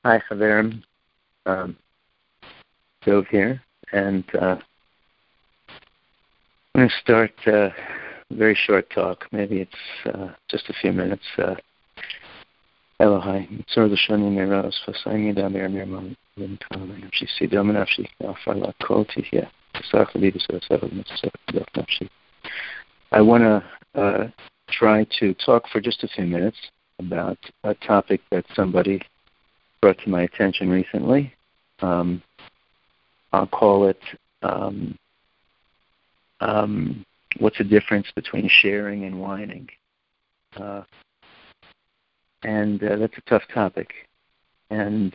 Hi, Chaverim. Dov here, and I'm going to start a very short talk. Maybe it's just a few minutes. Elohai, Mitzor L'Shani Meros, V'Sayim Yidam Mirmam, V'Mkam, Nafshi Sidom Nafshi, Alfala Kol Tihya, V'Sach L'Vidus V'Sach L'Mitzvah Nafshi. I want to try to talk for just a few minutes about a topic that somebody brought to my attention recently. I'll call it what's the difference between sharing and whining? And that's a tough topic. And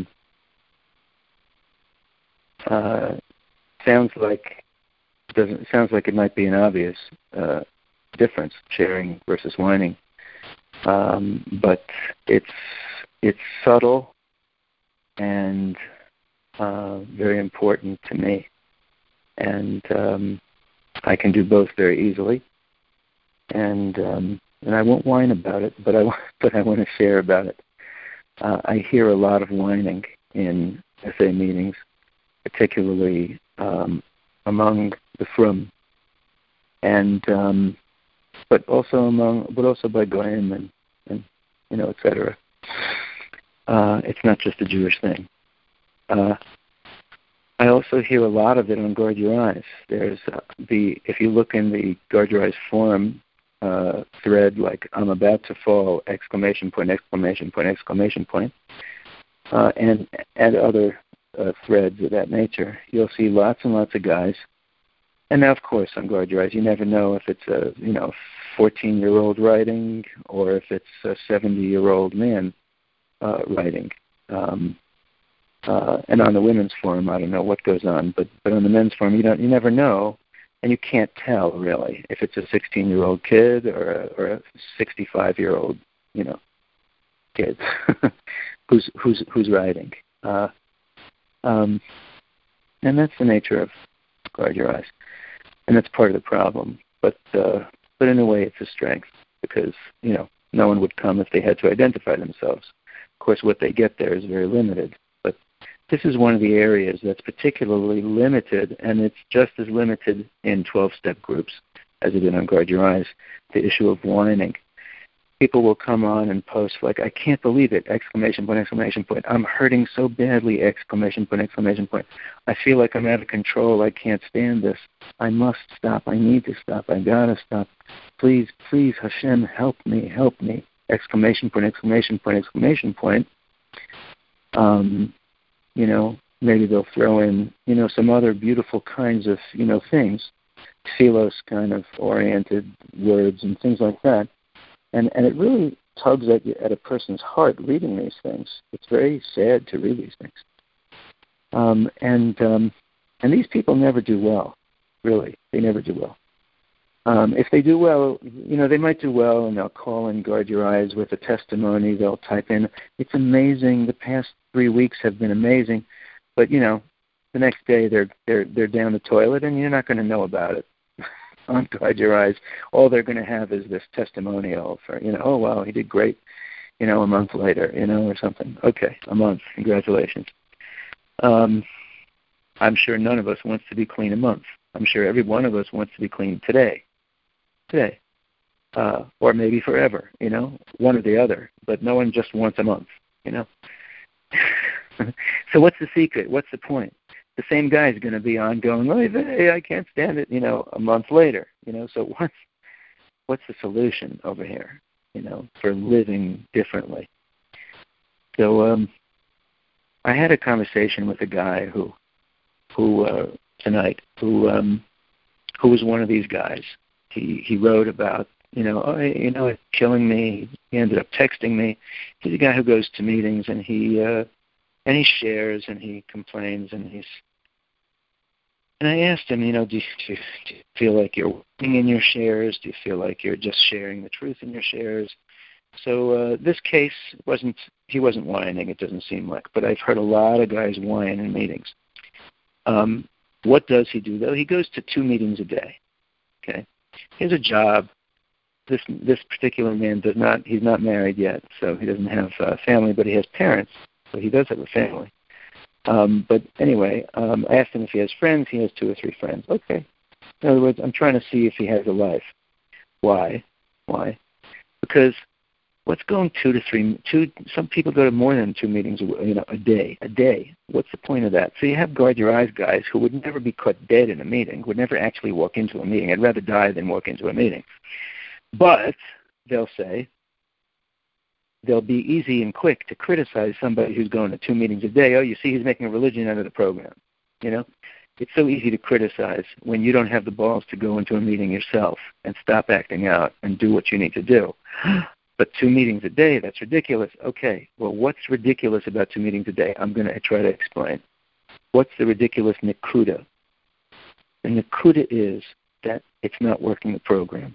sounds like it might be an obvious difference, sharing versus whining. But it's subtle and very important to me. And I can do both very easily. And I won't whine about it, but I want to share about it. I hear a lot of whining in SA meetings, particularly among the frum, and but also by goyim and etc. It's not just a Jewish thing. I also hear a lot of it on Guard Your Eyes. There's if you look in the Guard Your Eyes forum thread, like "I'm about to fall!" ! And other threads of that nature, you'll see lots and lots of guys. And now, of course, on Guard Your Eyes, you never know if it's a 14-year-old writing or if it's a 70-year-old man writing. And on the women's forum, I don't know what goes on, but on the men's forum, you never know, and you can't tell really if it's a 16-year-old kid or a 65-year-old, kid who's writing. And that's the nature of Guard Your Eyes, and that's part of the problem. But in a way, it's a strength because no one would come if they had to identify themselves. Of course, what they get there is very limited. This is one of the areas that's particularly limited, and it's just as limited in 12-step groups as it is on Guard Your Eyes, the issue of whining. People will come on and post like, "I can't believe it!" ! I'm hurting so badly! ! I feel like I'm out of control. I can't stand this. I must stop. I need to stop. I gotta stop. Please, Hashem, help me! Help me! ! Maybe they'll throw in, some other beautiful kinds of, things, philos kind of oriented words and things like that. And it really tugs at a person's heart reading these things. It's very sad to read these things. And these people never do well, really. They never do well. If they do well, they might do well, and they'll call and Guard Your Eyes with a testimony. They'll type in, "It's amazing. The past 3 weeks have been amazing," but the next day they're down the toilet, and you're not going to know about it on Guard Your Eyes. All they're going to have is this testimonial for "Oh wow, he did great," a month later, or something. Okay, a month. Congratulations. I'm sure none of us wants to be clean a month. I'm sure every one of us wants to be clean today, or maybe forever, one or the other, but no one just wants a month, So what's the secret? What's the point? The same guy is going to be on going, "Oh, hey, I can't stand it," a month later, so what's the solution over here, for living differently? So I had a conversation with a guy who tonight, who was one of these guys. He wrote about, it's killing me. He ended up texting me. He's a guy who goes to meetings and he shares and he complains and I asked him, do you feel like you're winning in your shares? Do you feel like you're just sharing the truth in your shares? So this case he wasn't whining, it doesn't seem like, but I've heard a lot of guys whine in meetings. What does he do though? He goes to 2 meetings a day. Okay, he has a job. This particular man he's not married yet, so he doesn't have family, but he has parents. So he does have a family. But anyway, I asked him if he has friends. He has 2 or 3 friends. Okay. In other words, I'm trying to see if he has a life. Why? Because what's going 2 to 3? Some people go to more than 2 meetings a day. What's the point of that? So you have guard your eyes guys who would never be caught dead in a meeting, would never actually walk into a meeting. I'd rather die than walk into a meeting. But they'll say, they'll be easy and quick to criticize somebody who's going to 2 meetings a day. Oh, you see, he's making a religion out of the program. It's so easy to criticize when you don't have the balls to go into a meeting yourself and stop acting out and do what you need to do. But 2 meetings a day, that's ridiculous. Okay, well, what's ridiculous about 2 meetings a day? I'm going to try to explain. What's the ridiculous nikuda? The nikuda is that it's not working the program.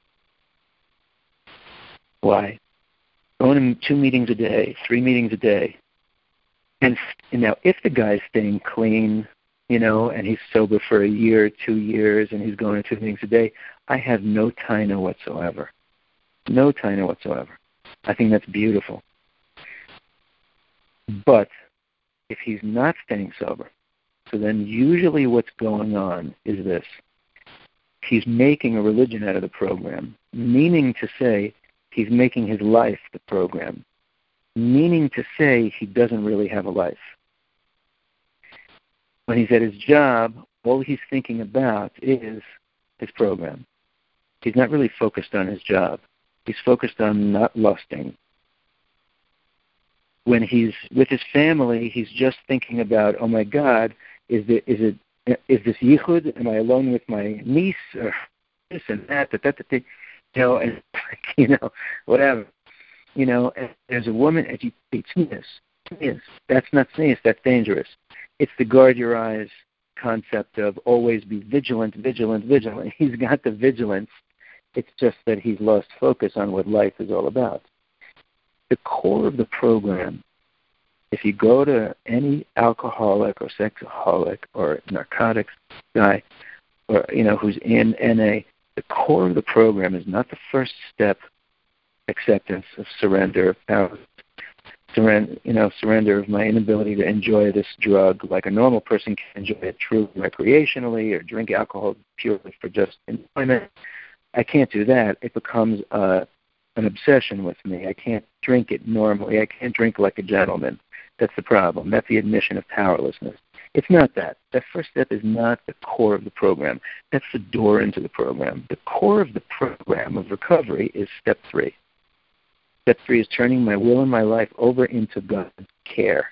Why? Going to 2 meetings a day, 3 meetings a day, and now if the guy's staying clean, and he's sober for a year, 2 years, and he's going to 2 meetings a day, I have no taina whatsoever. No taina whatsoever. I think that's beautiful. But if he's not staying sober, so then usually what's going on is this. He's making a religion out of the program, meaning to say he's making his life the program, meaning to say he doesn't really have a life. When he's at his job, all he's thinking about is his program. He's not really focused on his job. He's focused on not lusting. When he's with his family, he's just thinking about, oh my God, is this yichud? Am I alone with my niece? Or this and that, whatever. And there's a woman, it's tznius. That's not tznius, that's dangerous. It's the guard your eyes concept of always be vigilant. He's got the vigilance. It's just that he's lost focus on what life is all about. The core of the program, if you go to any alcoholic or sexaholic or narcotics guy, or who's in NA, the core of the program is not the first step, acceptance of surrender of power, surrender of my inability to enjoy this drug like a normal person can enjoy it truly recreationally or drink alcohol purely for just enjoyment. I can't do that. It becomes an obsession with me. I can't drink it normally. I can't drink like a gentleman. That's the problem. That's the admission of powerlessness. It's not that. That first step is not the core of the program. That's the door into the program. The core of the program of recovery is step 3. Step 3 is turning my will and my life over into God's care.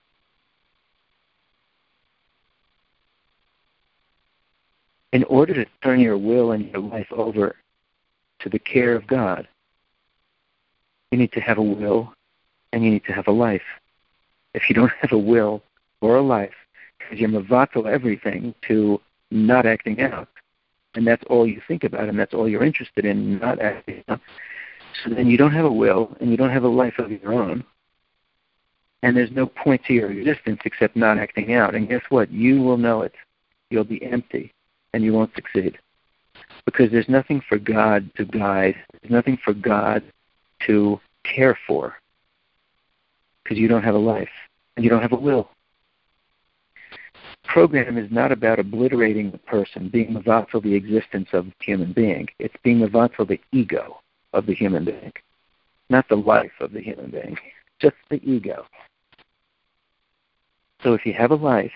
In order to turn your will and your life over to the care of God, you need to have a will and you need to have a life. If you don't have a will or a life, because you're mavatal everything to not acting out, and that's all you think about and that's all you're interested in, not acting out, so then you don't have a will and you don't have a life of your own, and there's no point to your existence except not acting out. And guess what? You will know it. You'll be empty and you won't succeed. Because there's nothing for God to guide. There's nothing for God to care for. Because you don't have a life and you don't have a will. The program is not about obliterating the person, being mavatal the existence of the human being. It's being mavatal the ego of the human being, not the life of the human being, just the ego. So if you have a life,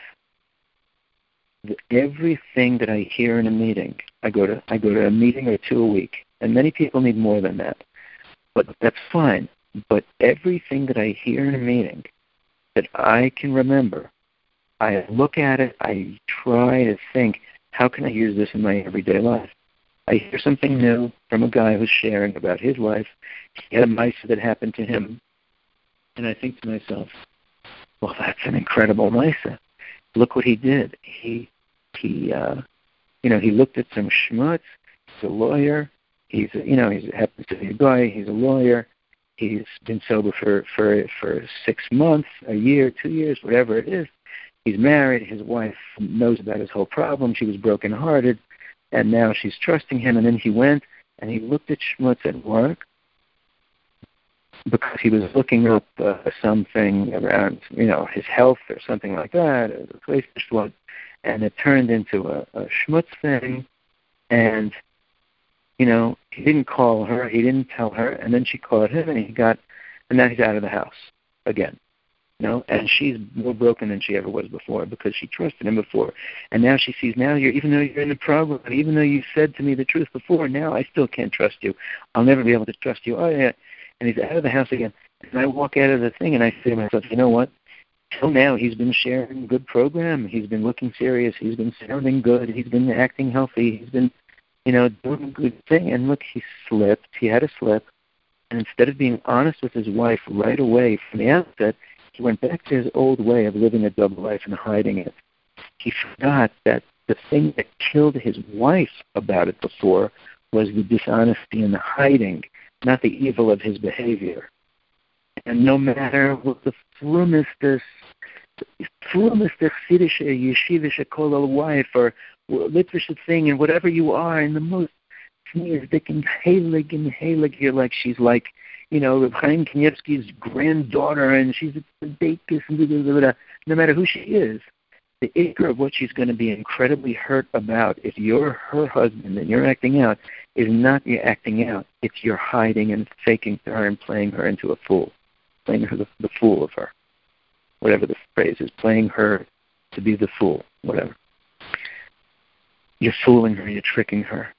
everything that I hear in a meeting, I go to a meeting or 2 a week, and many people need more than that, but that's fine. But everything that I hear in a meeting that I can remember, I look at it, I try to think, how can I use this in my everyday life? I hear something new from a guy who's sharing about his life. He had a Maisa that happened to him. And I think to myself, well, that's an incredible Maisa. Look what he did. He looked at some schmutz. He's a lawyer. He happens to be a guy. He's a lawyer. He's been sober for 6 months, a year, 2 years, whatever it is. He's married. His wife knows about his whole problem. She was brokenhearted. And now she's trusting him, and then he went and he looked at schmutz at work. because he was looking up something around, his health or something like that, and it turned into a schmutz thing, and, he didn't call her, he didn't tell her, and then she called him, and now he's out of the house again. And she's more broken than she ever was before because she trusted him before. And now she sees, even though you're in the program, even though you said to me the truth before, now I still can't trust you. I'll never be able to trust you. Oh, yeah. And he's out of the house again. And I walk out of the thing and I say to myself, you know what? Till now he's been sharing a good program. He's been looking serious. He's been sounding good. He's been acting healthy. He's been, doing a good thing. And look, he slipped. He had a slip. And instead of being honest with his wife right away from the outset, he went back to his old way of living a double life and hiding it. He forgot that the thing that killed his wife about it before was the dishonesty and the hiding, not the evil of his behavior. And no matter what the frumest chassidische, yeshivische kolel wife or litvische thing and whatever you are, and the most tzniusdik and heilig, you're like, she's like, Reb Chaim Kanievsky's granddaughter, and she's a bakis, and no matter who she is, the ikr of what she's going to be incredibly hurt about if you're her husband and you're acting out is not your acting out, it's your hiding and faking her and playing her into a fool, playing her the fool of her, whatever the phrase is, playing her to be the fool, whatever. You're fooling her, you're tricking her.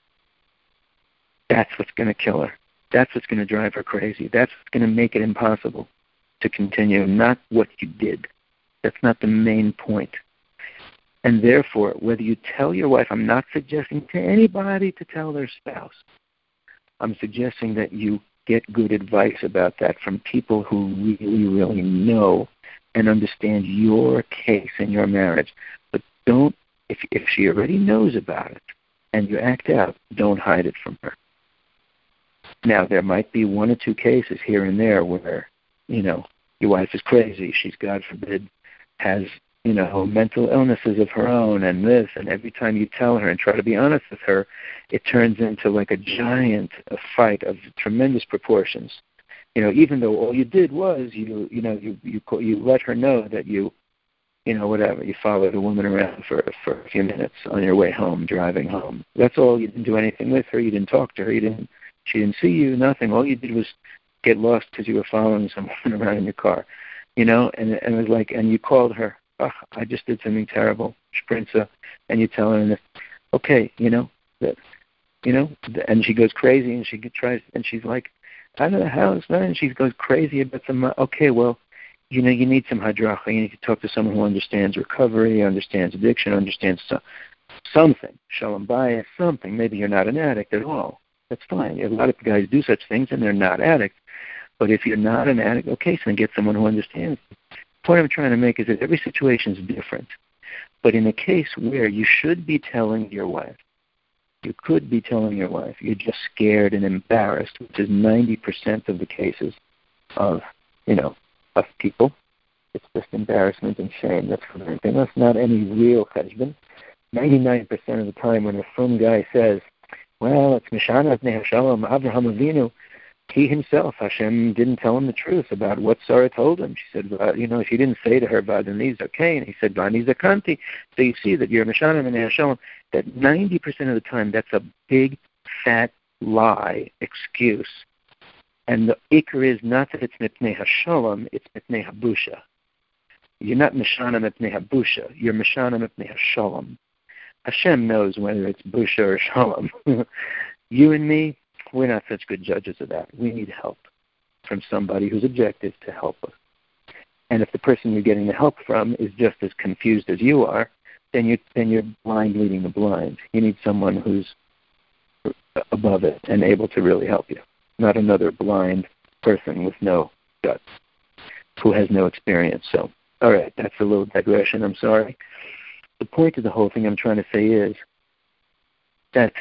That's what's going to kill her. That's what's going to drive her crazy. That's what's going to make it impossible to continue, not what you did. That's not the main point. And therefore, whether you tell your wife, I'm not suggesting to anybody to tell their spouse. I'm suggesting that you get good advice about that from people who really, really know and understand your case and your marriage. But don't, if she already knows about it and you act out, don't hide it from her. Now, there might be one or two cases here and there where, your wife is crazy. She's, God forbid, has, mental illnesses of her own and this, and every time you tell her and try to be honest with her, it turns into like a giant fight of tremendous proportions. Even though all you did was you let her know that you followed a woman around for a few minutes on your way home, driving home. That's all. You didn't do anything with her. You didn't talk to her. She didn't see you, nothing. All you did was get lost because you were following someone around in your car, and it was like, and you called her, I just did something terrible, Sprinza, and you tell her, okay, and she goes crazy, and she tries, and she's like, out of the house, and she goes crazy about okay, well, you need some hadracha, you need to talk to someone who understands recovery, understands addiction, understands something, shalom bayis, something. Maybe you're not an addict at all. That's fine. A lot of guys do such things, and they're not addicts. But if you're not an addict, okay, so then get someone who understands. The point I'm trying to make is that every situation is different. But in a case where you should be telling your wife, you could be telling your wife, you're just scared and embarrassed, which is 90% of the cases of people. It's just embarrassment and shame. That's everything. That's not any real cheshbon. 99% of the time when a frum guy says, well, it's Mishana Bnei Hashalom, Avraham Avinu, he himself, Hashem didn't tell him the truth about what Sarah told him. She said, she didn't say to her, Vadaniz okay, and he said, Vani Zakanti. So you see that you're Mishana Bnei Hashalom, that 90% of the time that's a big, fat lie excuse. And the ikr is not that it's Mipnei Hashalom, it's Mipnei Habusha. You're not Mishana Mipnei Habusha, you're Mishana Mipnei Hashalom. Hashem knows whether it's busha or shalom. You and me, we're not such good judges of that. We need help from somebody who's objective to help us. And if the person you're getting the help from is just as confused as you are, then you're blind leading the blind. You need someone who's above it and able to really help you, not another blind person with no guts who has no experience. So, all right, that's a little digression. I'm sorry. The point of the whole thing I'm trying to say is that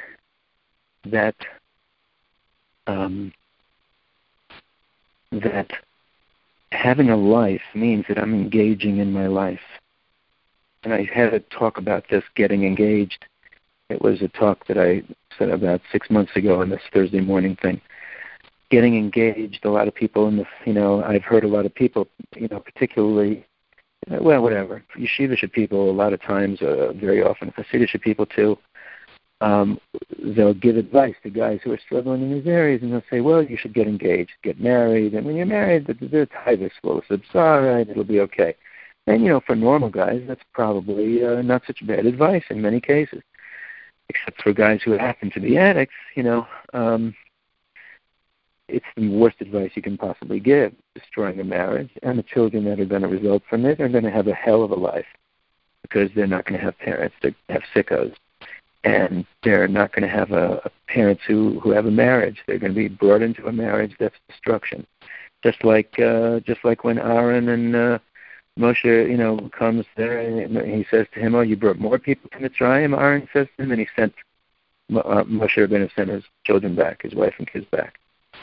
having a life means that I'm engaging in my life. And I had a talk about this, getting engaged. It was a talk that I said about 6 months ago on this Thursday morning thing. getting engaged. A lot of people I've heard a lot of people, particularly, whatever, yeshivish people, a lot of times, very often Hasidic people too, they'll give advice to guys who are struggling in these areas, and they'll say, well, you should get engaged, get married, and when you're married, the tithus will subside, it'll be okay. And, for normal guys, that's probably not such bad advice in many cases, except for guys who happen to be addicts, it's the worst advice you can possibly give, destroying a marriage, and the children that are going to result from it are going to have a hell of a life because they're not going to have parents that have sickos, and they're not going to have parents who have a marriage. They're going to be brought into a marriage that's destruction. Just like when Aaron and Moshe, comes there and he says to him, oh, you brought more people to Mitzrayim, Aaron says to him, and he sent, Moshe Rabbeinu sent his children back, his wife and kids back,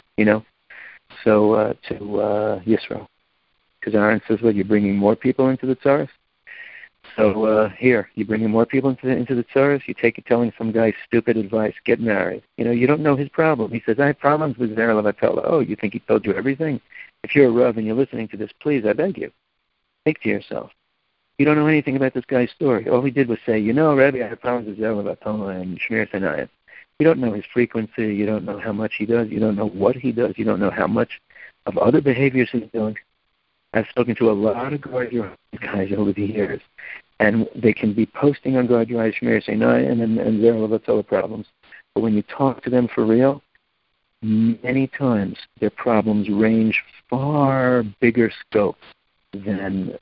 so to Yisro. Because Aaron says, well, you're bringing more people into the Tzaras? So here, you're bringing more people into the Tzaras? You take it telling some guy stupid advice, get married. You don't know his problem. He says, I have problems with Zera Levatella. Oh, you think he told you everything? If you're a Rav and you're listening to this, please, I beg you, think to yourself. You don't know anything about this guy's story. All he did was say, Rabbi, I have problems with Zera Levatella and Shmir Tanayim. You don't know his frequency. You don't know how much he does. You don't know what he does. You don't know how much of other behaviors he's doing. I've spoken to a lot of Guard Your Eyes guys over the years, and they can be posting on Guard Your Eyes, Shmir Tanayim, and Zera Levatella problems. But when you talk to them for real, many times their problems range far bigger scope than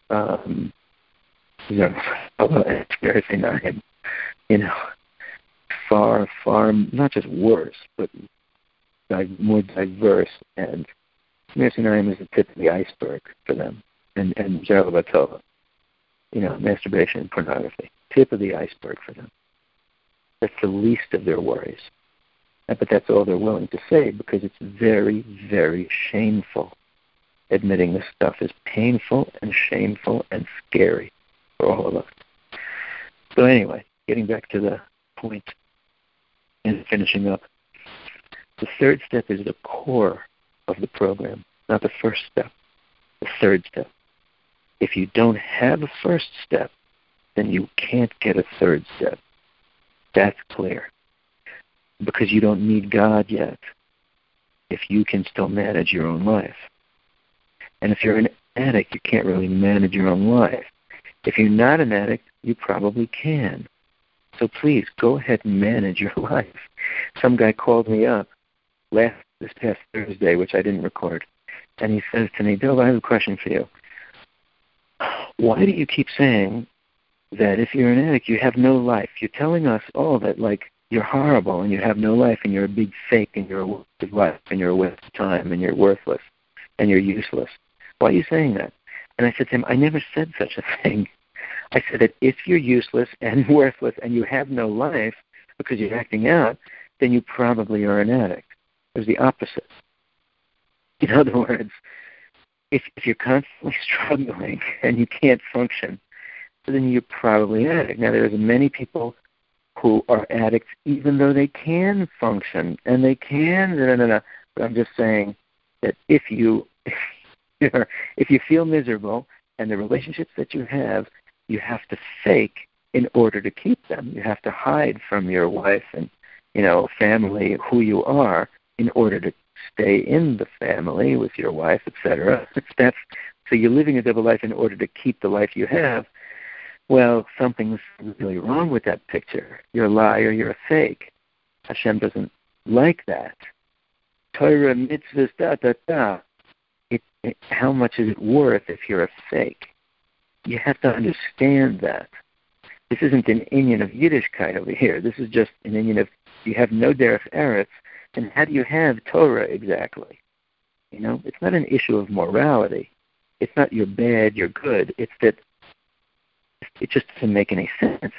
Shmir Tanayim. Far, not just worse, but more diverse. And Shmir Tanayim is the tip of the iceberg for them. And Zera Levatella, masturbation and pornography, tip of the iceberg for them. That's the least of their worries. But that's all they're willing to say because it's very, very shameful. Admitting this stuff is painful and shameful and scary for all of us. So anyway, getting back to the point and finishing up. The third step is the core of the program, not the first step, the third step. If you don't have a first step, then you can't get a third step. That's clear. Because you don't need God yet if you can still manage your own life. And if you're an addict, you can't really manage your own life. If you're not an addict, you probably can. So please, go ahead and manage your life. Some guy called me up this past Thursday, which I didn't record, and he says to me, Dov, I have a question for you. Why do you keep saying that if you're an addict, you have no life? You're telling us all that, you're horrible and you have no life and you're a big fake and you're a waste of life and you're a waste of time and you're worthless and you're useless. Why are you saying that? And I said to him, I never said such a thing. I said that if you're useless and worthless and you have no life because you're acting out, then you probably are an addict. It was the opposite. In other words, if you're constantly struggling and you can't function, then you're probably an addict. Now, there's many people who are addicts even though they can function and they can, but I'm just saying that if you feel miserable and the relationships that you have to fake in order to keep them. You have to hide from your wife and, family who you are in order to stay in the family with your wife, etc. So you're living a double life in order to keep the life you have. Well, something's really wrong with that picture. You're a liar, you're a fake. Hashem doesn't like that. Torah, mitzvahs, how much is it worth if you're a fake? You have to understand that. This isn't an inyan of Yiddishkeit over here. This is just an inyan of, you have no derech eretz, and how do you have Torah exactly? It's not an issue of morality. It's not you're bad, you're good. It's that it just doesn't make any sense.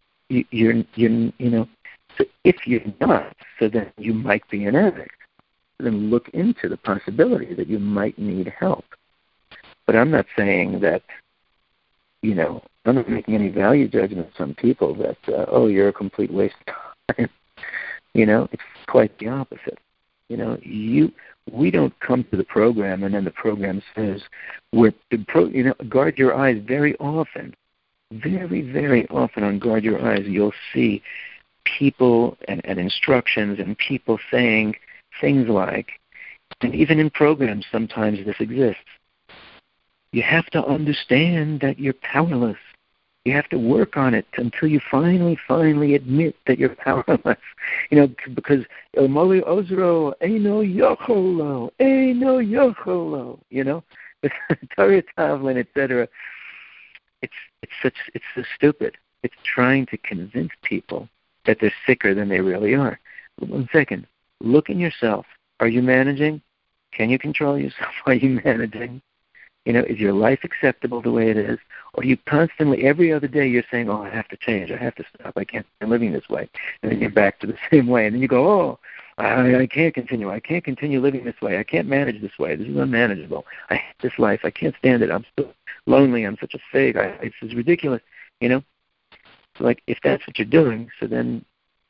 So if you're not, so then you might be an addict. Then look into the possibility that you might need help. But I'm not saying that, I'm not making any value judgments on people that, you're a complete waste of time. It's quite the opposite. We don't come to the program and then the program says, guard your eyes very often. Very, very often on Guard Your Eyes, you'll see people and instructions and people saying things like, and even in programs sometimes this exists, you have to understand that you're powerless. You have to work on it until you finally admit that you're powerless. Because Moli Ozro, Eino Yocholo, Torah Tavlin, etc. It's so stupid. It's trying to convince people that they're sicker than they really are. 1 second. Look in yourself. Are you managing? Can you control yourself? Are you managing? Is your life acceptable the way it is? Or you constantly, every other day, you're saying, I have to change. I have to stop. I can't be living this way. And then you're back to the same way. And then you go, I can't continue. I can't continue living this way. I can't manage this way. This is unmanageable. I hate this life. I can't stand it. I'm so lonely. I'm such a fake. It's ridiculous. So like, if that's what you're doing, so then,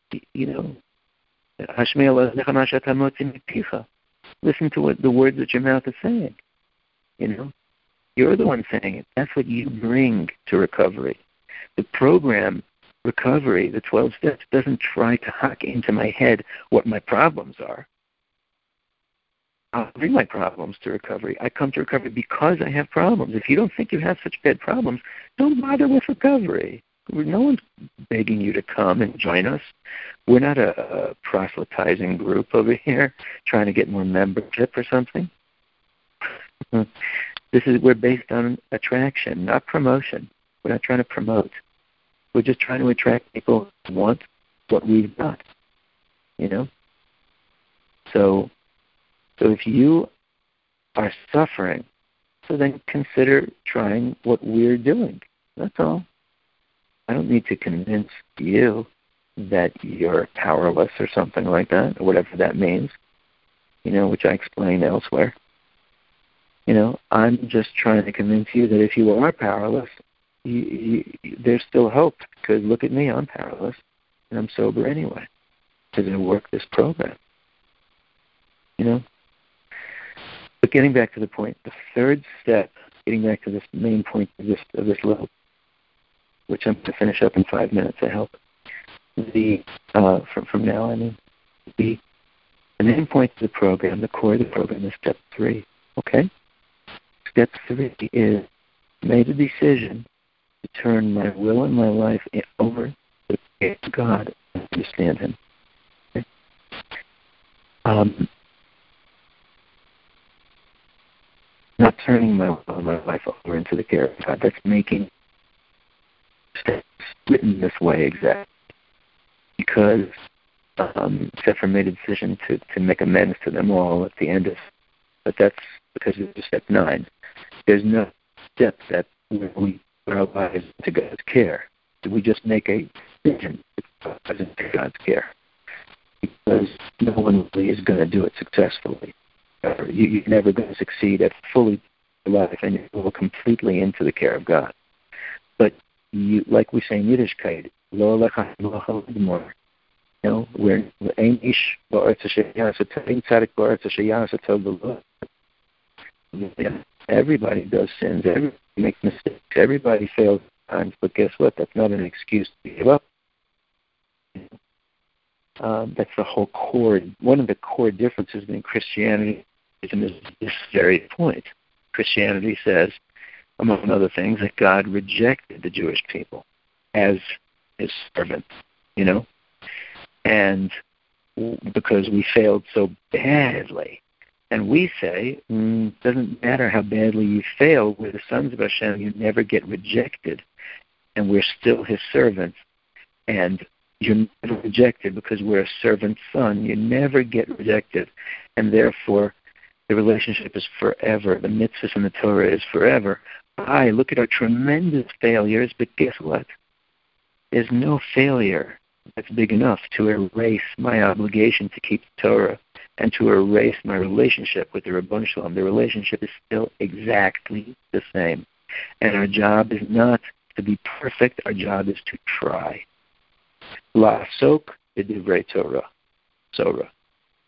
listen to what the words that your mouth is saying. You're the one saying it. That's what you bring to recovery. The program, recovery, the 12 steps, doesn't try to hack into my head what my problems are. I'll bring my problems to recovery. I come to recovery because I have problems. If you don't think you have such bad problems, don't bother with recovery. No one's begging you to come and join us. We're not a proselytizing group over here trying to get more membership or something. We're based on attraction, not promotion. We're not trying to promote. We're just trying to attract people who want what we've got. So if you are suffering, so then consider trying what we're doing. That's all. I don't need to convince you that you're powerless or something like that, or whatever that means, which I explained elsewhere. I'm just trying to convince you that if you are powerless, there's still hope, because look at me, I'm powerless, and I'm sober anyway, because I work this program. But getting back to the point, the third step, getting back to this main point of this little, which I'm going to finish up in 5 minutes, I hope. From now, the main point of the program, the core of the program, is step 3. Okay? Step 3 is made a decision to turn my will and my life over to God and understand Him. Okay? Not turning my will and my life over into the care of God. That's making steps written this way exactly. Because Sefer made a decision to make amends to them all at the end of, but that's because it's step 9. There's no step that we put our lives into God's care. We just make a decision to put our lives into God's care. Because no one really is going to do it successfully. You're never going to succeed at fully life and you go completely into the care of God. But you, like we say in Yiddishkeit, lo lecha more. We're ein ish ba'aretz sheyasa tzadik ba'aretz sheyasa tov. Everybody does sins. Everybody makes mistakes. Everybody fails at times. But guess what? That's not an excuse to give up. That's the whole core. One of the core differences between Christianity and is this very point. Christianity says, among other things, that God rejected the Jewish people as His servants, and because we failed so badly. And we say, doesn't matter how badly you fail, we're the sons of Hashem, you never get rejected, and we're still His servants. And you're never rejected because we're a servant son. You never get rejected, and therefore the relationship is forever. The mitzvahs and the Torah is forever. Look at our tremendous failures, but guess what? There's no failure that's big enough to erase my obligation to keep the Torah and to erase my relationship with the Ribbon Shalom. The relationship is still exactly the same. And our job is not to be perfect. Our job is to try. La'asok b'divrei Torah. Sorah.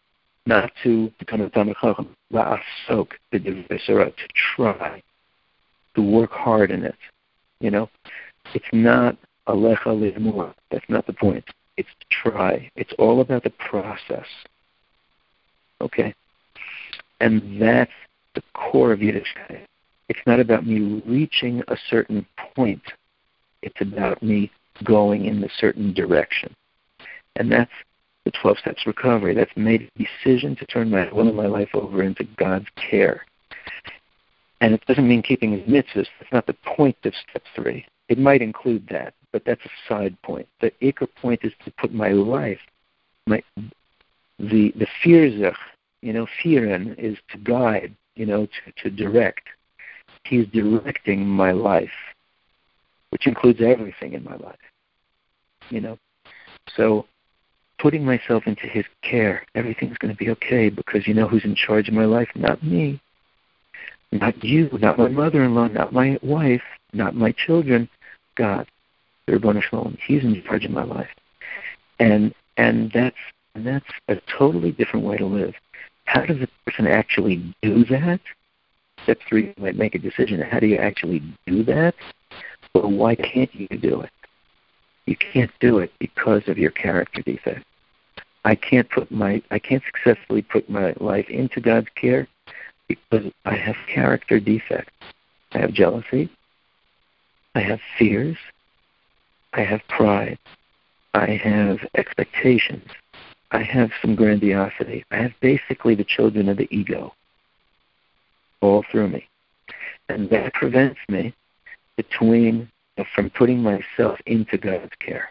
not to become a Talmid Chacham, la'asok b'divrei Torah, to try, to work hard in it. It's not alecha li'mor. That's not the point. It's to try. It's all about the process. Okay? And that's the core of Yiddishkeit. It's not about me reaching a certain point. It's about me going in a certain direction. And that's the 12 Steps Recovery. That's made a decision to turn my will and my life over into God's care. And it doesn't mean keeping his mitzvahs. That's not the point of Step 3. It might include that, but that's a side point. The ikar point is to put my life, the Firzach, Firen is to guide, to direct. He's directing my life, which includes everything in my life, So putting myself into his care, everything's going to be okay because who's in charge of my life? Not me, not you, not my mother-in-law, not my wife, not my children, God, the Ribono Shel Olam. He's in charge of my life. And that's a totally different way to live. How does a person actually do that? Step 3, you might make a decision. How do you actually do that? Well, why can't you do it? You can't do it because of your character defect. I can't successfully put my life into God's care because I have character defects. I have jealousy. I have fears. I have pride. I have expectations. I have some grandiosity. I have basically the children of the ego all through me. And that prevents me from putting myself into God's care.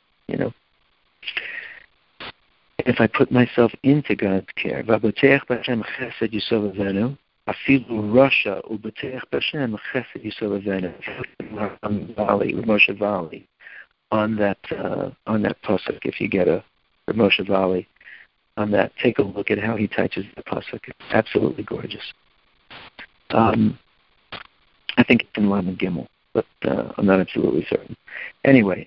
If I put myself into God's care, V'aboteach b'Hashem chesed yisov avenu, afilu rasha u'boteach b'Hashem chesed yisov avenu. Moshe Valley, on that pasuk, if you get a Moshe Valley, on that, take a look at how he teaches the pasuk. It's absolutely gorgeous. I think it's in Lamed Gimel, but I'm not absolutely certain. Anyway,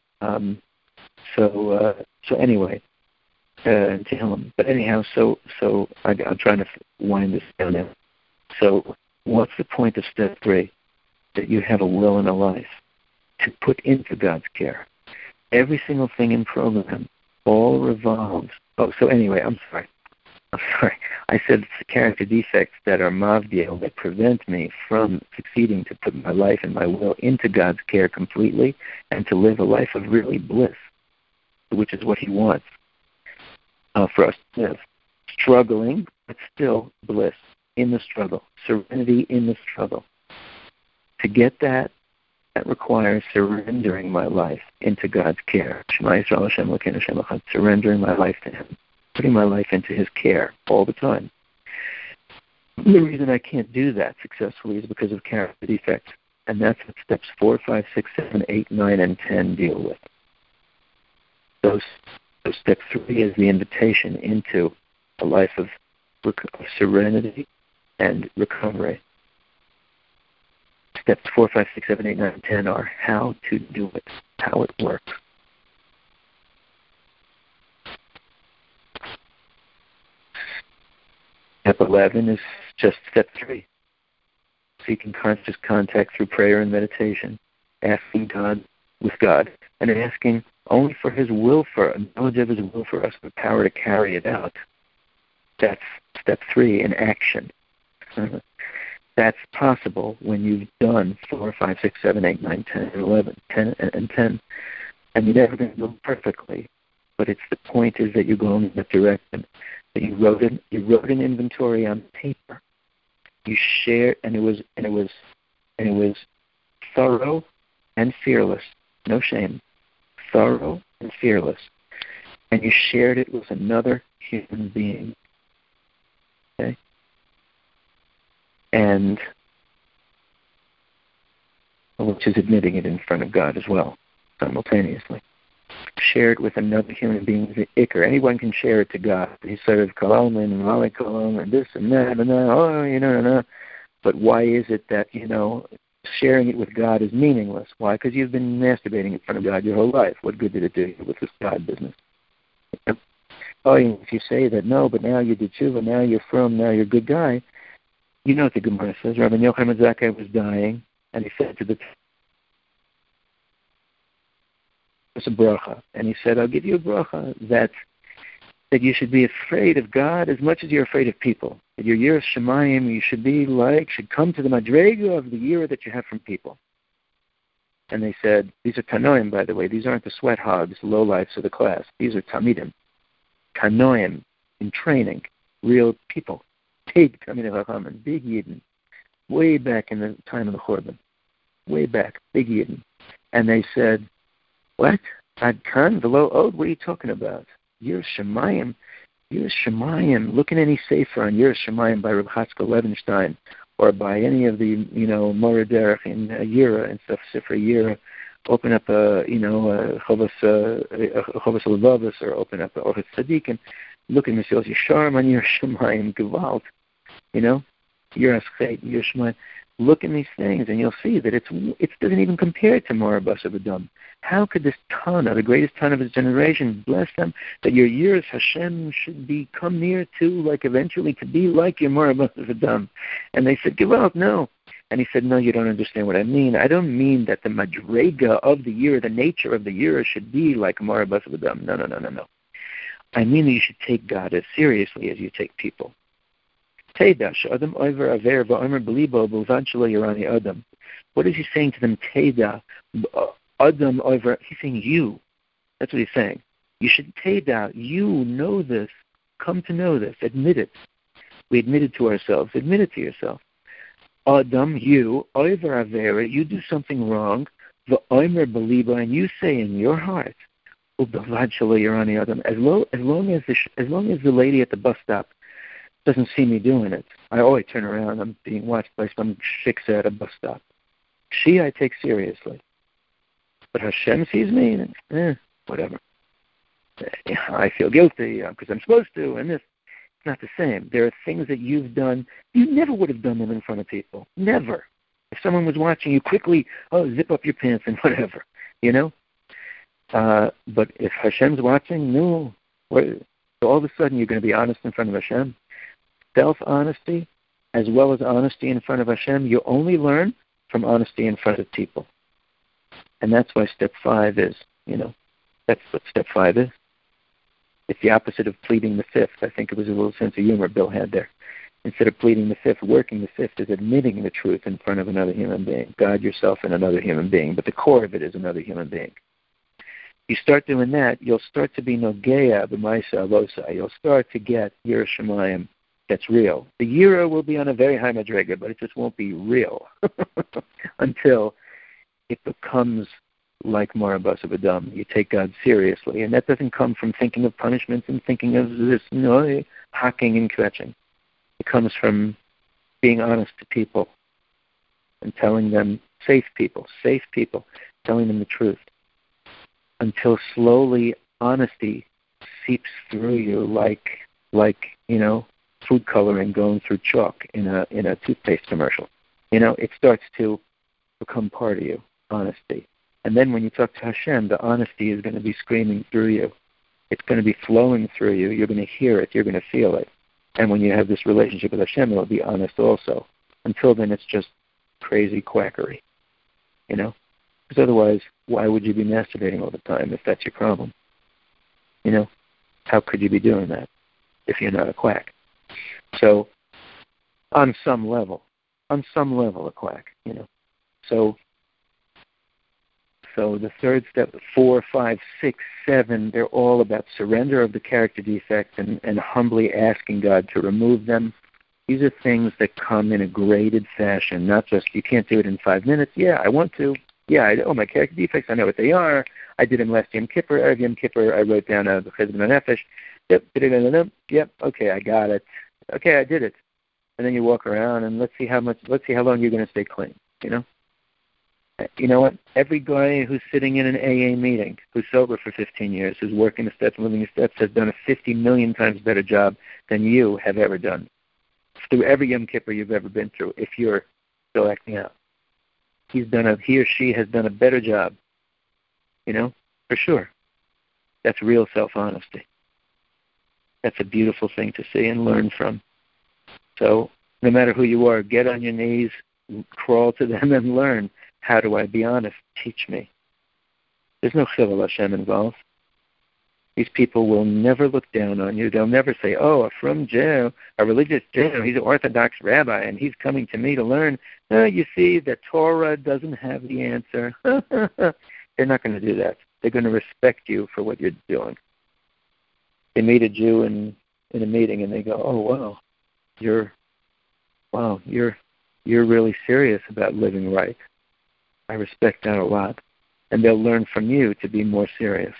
Tehillim. But anyhow, so I'm trying to wind this down now. So what's the point of Step 3? That you have a will and a life to put into God's care. Every single thing in program all revolves. So anyway, I'm sorry. I said it's the character defects that are mavdil that prevent me from succeeding to put my life and my will into God's care completely and to live a life of really bliss, which is what he wants for us to live. Struggling, but still bliss in the struggle, serenity in the struggle. To get that requires surrendering my life into God's care. Shema Yisrael Hashem Elokeinu Hashem Echad. Surrendering my life to him. Putting my life into his care all the time. The reason I can't do that successfully is because of character defects. And that's what steps 4, 5, 6, 7, 8, 9, and 10 deal with. So step 3 is the invitation into a life of serenity and recovery. Steps 4, 5, 6, 7, 8, 9, and 10 are how to do it, how it works. Step 11 is just step 3. Seeking conscious contact through prayer and meditation, asking with God, and asking only for his will, for knowledge of his will for us, the power to carry it out. That's step 3 in action. That's possible when you've done 4, 5, 6, 7, 8, 9, 10, 11, 10, and 10. And you're never going to do it perfectly, but the point is that you're going in that direction. That you wrote an inventory on paper. You shared, and it was thorough and fearless, no shame, thorough and fearless, and you shared it with another human being. Okay, and which is admitting it in front of God as well, simultaneously. Share it with another human being, the ikar. Anyone can share it to God. He said, Kolom and Malik Kolom and this and that and that. But why is it that, sharing it with God is meaningless? Why? Because you've been masturbating in front of God your whole life. What good did it do you with this God business? Oh, if you say that, no, but now you did tshuva, now you're from, now you're a good guy, you know what the Gemara says. Rabbi Yochanan Zakkai was dying, and he said to the a bracha, and he said, I'll give you a bracha that you should be afraid of God as much as you're afraid of people. That your Yiras Shamayim, you should come to the madrega of the yira that you have from people. And they said, these are Tanoim, by the way. These aren't the sweat hogs, the lowlifes of the class. These are Tamidim, Tanoim, in training, real people. Big Tamidim Chachamim, big Yidden, way back in the time of the Churban, way back, big Yidden. And they said, what? Ad Khan, below Od, what are you talking about? Yiras Shamayim, look in any sefer on Yiras Shamayim by Reb Chatzkel Levenstein, or by any of the, Moreh Derech in Yira and stuff, Sefer Yira, open up Chovos Levavos, or open up Orchos Tzaddik, and look at Mesilas Yesharim on Yiras Shamayim, Gewalt, Yiras Chet, Yiras Shamayim. Look in these things, and you'll see that it doesn't even compare to Moreh Basar B'Dam. How could this Tana, the greatest Tana of his generation, bless them, that your Yiras Hashem should come near to, like eventually to be like your Moreh Basar B'Dam? And they said, Gewalt, no. And he said, no, you don't understand what I mean. I don't mean that the madrega of the Yira, the nature of the Yira, should be like Moreh Basar B'Dam. No. I mean that you should take God as seriously as you take people. What is he saying to them? Teda, Adam over. He's saying you. That's what he's saying. You should teda. You know this. Come to know this. Admit it. We admit it to ourselves. Admit it to yourself. Adam, you over avera. You do something wrong. The omer beliba, and you say in your heart, Ubavad shalayirani Adam. As long as the lady at the bus stop doesn't see me doing it, I always turn around. I'm being watched by some shiksa at a bus stop. She I take seriously. But Hashem sees me, and whatever. I feel guilty because I'm supposed to, and this. It's not the same. There are things that you've done. You never would have done them in front of people. Never. If someone was watching you, quickly, zip up your pants and whatever, But if Hashem's watching, no. So all of a sudden you're going to be honest in front of Hashem. Self-honesty as well as honesty in front of Hashem, you only learn from honesty in front of people. And that's why step 5 is, that's what step 5 is. It's the opposite of pleading the fifth. I think it was a little sense of humor Bill had there. Instead of pleading the fifth, working the fifth is admitting the truth in front of another human being. God, yourself, and another human being. But the core of it is another human being. You start doing that, you'll start to be Nogea b'maisa avosa. You'll start to get Yiras Shamayim that's real. The Yira will be on a very high madrega, but it just won't be real until it becomes like Moreh Basar B'Dam. You take God seriously, and that doesn't come from thinking of punishments and thinking of this, hacking and kvetching. It comes from being honest to people and telling them, safe people, telling them the truth, until slowly honesty seeps through you like food coloring going through chalk in a toothpaste commercial. It starts to become part of you, honesty. And then when you talk to Hashem, the honesty is going to be screaming through you. It's going to be flowing through you. You're going to hear it. You're going to feel it. And when you have this relationship with Hashem, it'll be honest also. Until then, it's just crazy quackery, Because otherwise, why would you be masturbating all the time if that's your problem? How could you be doing that if you're not a quack? So, on some level, a quack, So the third step, 4, 5, 6, 7, they're all about surrender of the character defects and humbly asking God to remove them. These are things that come in a graded fashion, not just you can't do it in 5 minutes. Yeah, I want to. Yeah, my character defects, I know what they are. I did them last Yom Kippur. Erev Yom Kippur, I wrote down the Chesed Nefesh. Yep, okay, I got it. Okay, I did it. And then you walk around and let's see how long you're going to stay clean, You know what? Every guy who's sitting in an AA meeting, who's sober for 15 years, who's working the steps, living the steps, has done a 50 million times better job than you have ever done. Through every Yom Kippur you've ever been through, if you're still acting out. He or she has done a better job. For sure. That's real self-honesty. That's a beautiful thing to see and learn from. So no matter who you are, get on your knees, crawl to them and learn. How do I be honest? Teach me. There's no Chilul Hashem involved. These people will never look down on you. They'll never say, oh, a frum Jew, a religious Jew, he's an Orthodox rabbi, and he's coming to me to learn. Oh, you see, the Torah doesn't have the answer. They're not going to do that. They're going to respect you for what you're doing. They meet a Jew in a meeting, and they go, oh, wow, you're really serious about living right. I respect that a lot. And they'll learn from you to be more serious.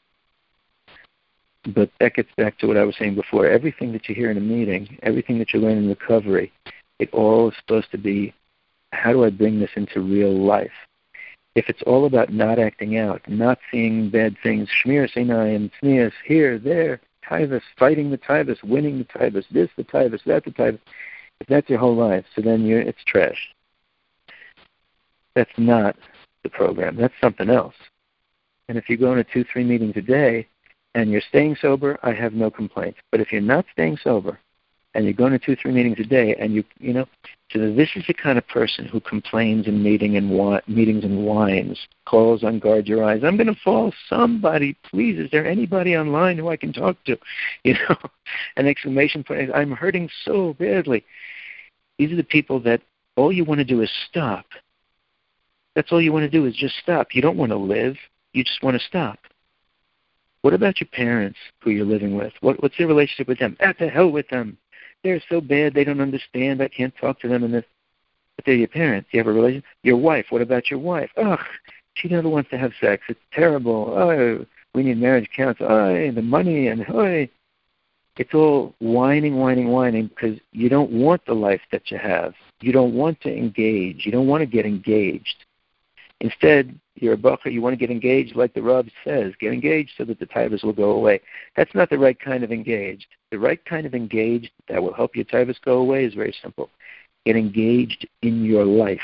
But that gets back to what I was saying before. Everything that you hear in a meeting, everything that you learn in recovery, it all is supposed to be, how do I bring this into real life? If it's all about not acting out, not seeing bad things, shmir, sinai, tznius, here, there, taivas, fighting the taivas, winning the taivas, this the taivas, that the taivas, if that's your whole life, so then it's trash. That's not the program. That's something else. And if you're going to 2-3 meetings a day, and you're staying sober, I have no complaints. But if you're not staying sober, and you're going to 2-3 meetings a day, and so this is the kind of person who complains in meetings and whines, calls on guard your eyes. I'm going to fall. Somebody, please, is there anybody online who I can talk to? An exclamation point. I'm hurting so badly. These are the people that all you want to do is stop. That's all you want to do is just stop. You don't want to live. You just want to stop. What about your parents who you're living with? What's your relationship with them? At the hell with them. They're so bad, they don't understand. I can't talk to them. But they're your parents. You have a relationship. Your wife, what about your wife? Ugh, she never wants to have sex. It's terrible. Oh, we need marriage counseling. Oh, the money and oh. It's all whining because you don't want the life that you have. You don't want to engage. You don't want to get engaged. Instead, you're a bacher, you want to get engaged like the Rav says. Get engaged so that the taivas will go away. That's not the right kind of engaged. The right kind of engaged that will help your taivas go away is very simple. Get engaged in your life.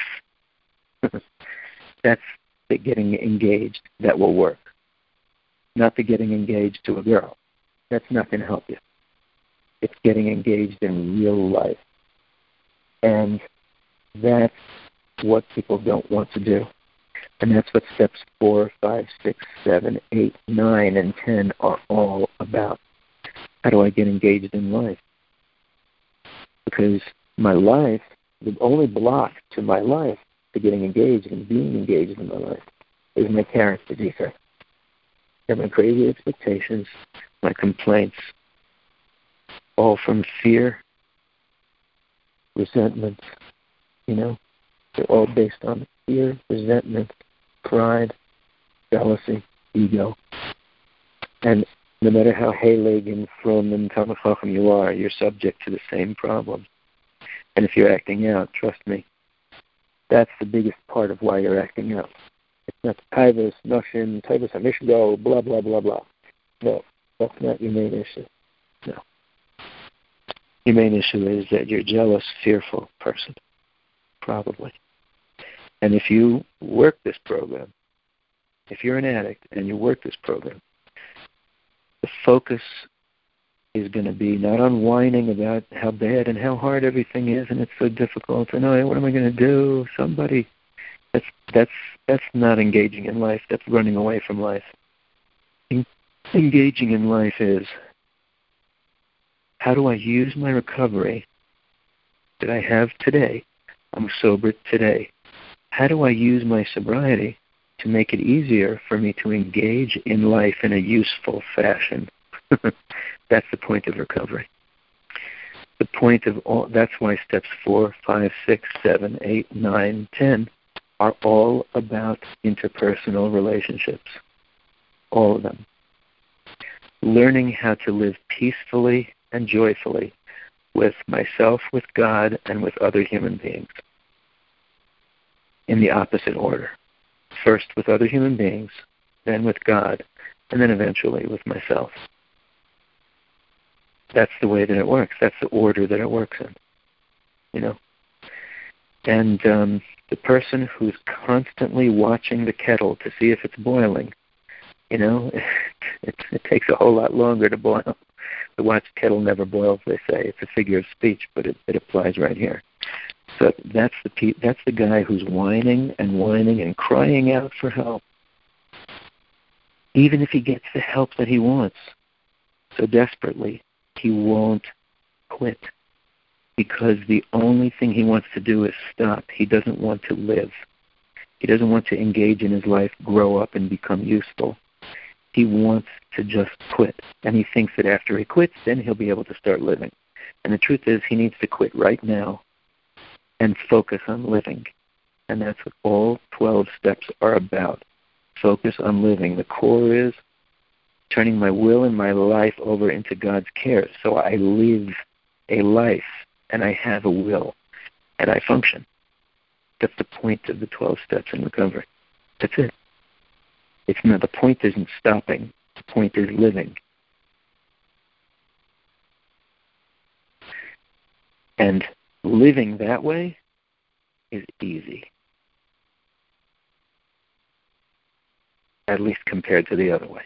That's the getting engaged that will work. Not the getting engaged to a girl. That's not going to help you. It's getting engaged in real life. And that's what people don't want to do. And that's what steps 4, 5, 6, 7, 8, 9, and 10 are all about. How do I get engaged in life? Because my life, the only block to my life, to getting engaged and being engaged in my life, is my character defect. And my crazy expectations, my complaints, all from fear, resentment, they're all based on fear, resentment, pride, jealousy, ego. And no matter how heilig and frum and Talmid Chacham you are, you're subject to the same problem. And if you're acting out, trust me, that's the biggest part of why you're acting out. It's not taivas, noshin, taivas hamishgo, blah, blah, blah, blah. No, that's not your main issue. No. Your main issue is that you're a jealous, fearful person, probably. And if you work this program, if you're an addict and you work this program, the focus is going to be not on whining about how bad and how hard everything is and it's so difficult and what am I going to do? Somebody, that's not engaging in life. That's running away from life. Engaging in life is, how do I use my recovery that I have today? I'm sober today. How do I use my sobriety to make it easier for me to engage in life in a useful fashion? That's the point of recovery. The point of all, that's why steps 4, 5, 6, 7, 8, 9, 10 are all about interpersonal relationships. All of them. Learning how to live peacefully and joyfully with myself, with God, and with other human beings. In the opposite order. First with other human beings, then with God, and then eventually with myself. That's the way that it works. That's the order that it works in. And the person who's constantly watching the kettle to see if it's boiling, it takes a whole lot longer to boil The watch kettle never boils, they say. It's a figure of speech, but it applies right here. So that's the guy who's whining and crying out for help, even if he gets the help that he wants so desperately. He won't quit, because the only thing he wants to do is stop. He doesn't want to live. He doesn't want to engage in his life, grow up, and become useful. He wants to just quit. And he thinks that after he quits, then he'll be able to start living. And the truth is, he needs to quit right now and focus on living. And that's what all 12 steps are about. Focus on living. The core is turning my will and my life over into God's care. So I live a life, and I have a will, and I function. That's the point of the 12 steps in recovery. That's it. It's not, the point isn't stopping. The point is living. And living that way is easy, at least compared to the other way.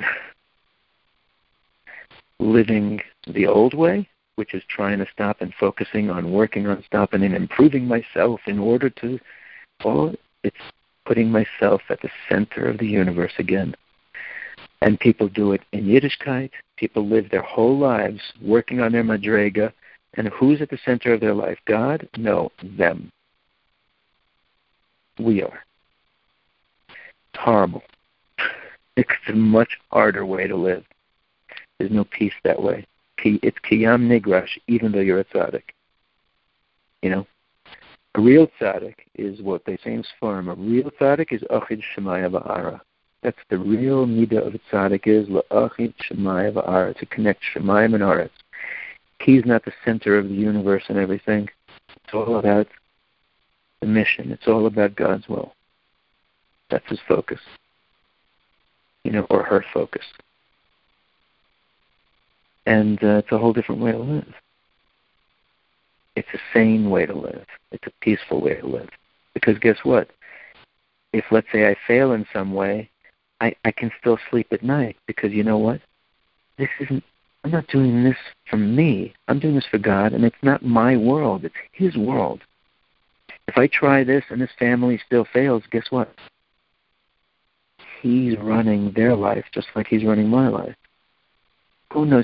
Living the old way, which is trying to stop and focusing on working on stopping and improving myself in order to, well, it's putting myself at the center of the universe again. And people do it in Yiddishkeit. People live their whole lives working on their madrega. And who's at the center of their life? God? No, them. We are. It's horrible. It's a much harder way to live. There's no peace that way. It's kiyam nigrash, even though you're a tzaddik. You know? A real tzaddik is what they say in Sfarim. A real tzaddik is achid shemaya va'ara. That's the real midah of a tzaddik, is la'achid shemaya va'ara, to connect shemayim and aretz. He's not the center of the universe and everything. It's all about the mission. It's all about God's will. That's his focus. You know, or her focus. And it's a whole different way to live. It's a sane way to live. It's a peaceful way to live. Because guess what? If, let's say, I fail in some way, I can still sleep at night. Because you know what? I'm not doing this for me. I'm doing this for God, and it's not my world. It's his world. If I try this and this family still fails, guess what? He's running their life just like he's running my life. You know?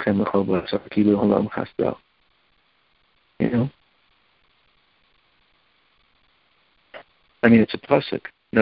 I mean, it's a pasuk. And